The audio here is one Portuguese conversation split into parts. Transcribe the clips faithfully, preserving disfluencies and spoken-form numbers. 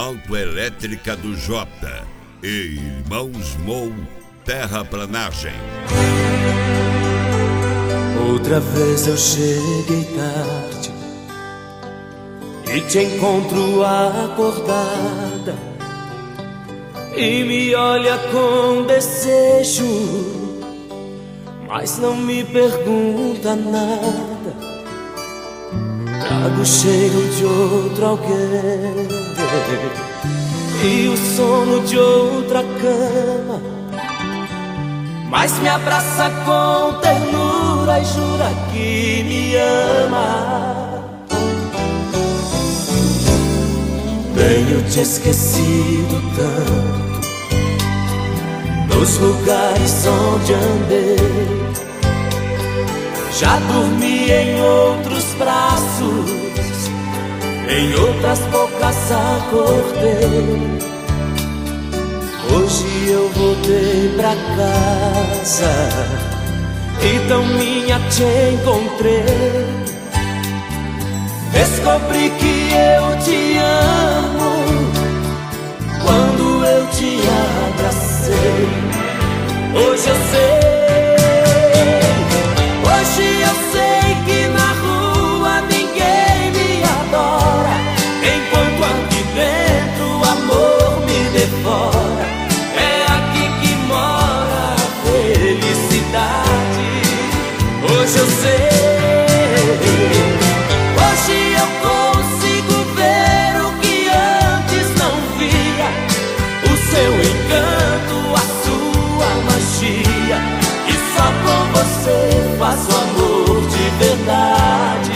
Autoelétrica do Jota e Irmãos Mou, terraplanagem. Outra vez eu cheguei tarde e te encontro acordada e me olha com desejo, mas não me pergunta nada. Trago o cheiro de outro alguém e o sono de outra cama, mas me abraça com ternura e jura que me ama. Tenho te esquecido tanto nos lugares onde andei, já dormi em outros braços, em outras bocas acordei. Hoje eu voltei pra casa e tão minha te encontrei. Descobri que eu te amo quando eu te abracei. Hoje eu sei. Hoje eu sei que na rua ninguém me adora, enquanto aqui dentro o amor me devora. É aqui que mora a felicidade. Hoje eu sei. Hoje eu consigo ver o que antes não via, o seu encanto, a sua magia, e só com você faço amor de verdade.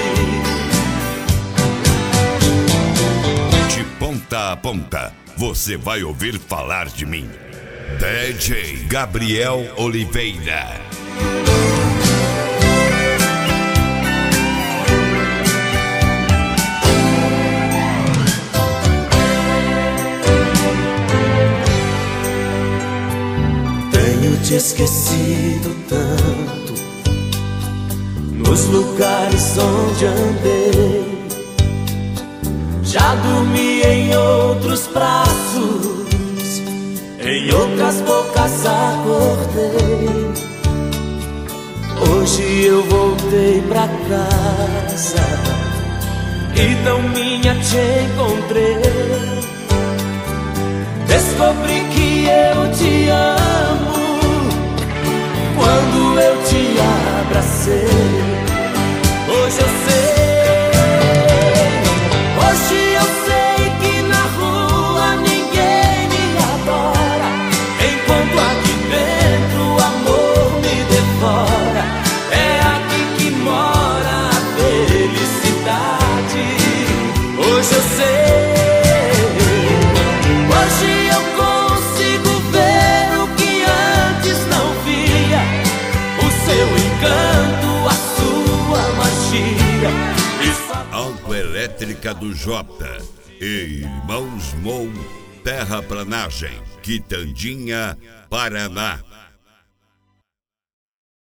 De ponta a ponta, você vai ouvir falar de mim. D J Gabriel Oliveira. Tenho te esquecido tanto nos lugares onde andei, já dormi em outros braços, em outras bocas acordei. Hoje eu voltei pra casa e tão minha te encontrei. Descobri que eu te amo quando eu te abracei. Hoje eu sei. Hoje eu sei que na rua ninguém me adora, enquanto aqui dentro o amor me devora. É aqui que mora a felicidade. Hoje eu sei. Hoje eu consigo ver o que antes não via, o seu encanto, a sua magia. Autoelétrica do Jota e Irmãos Mou, terraplanagem, Quitandinha, Paraná.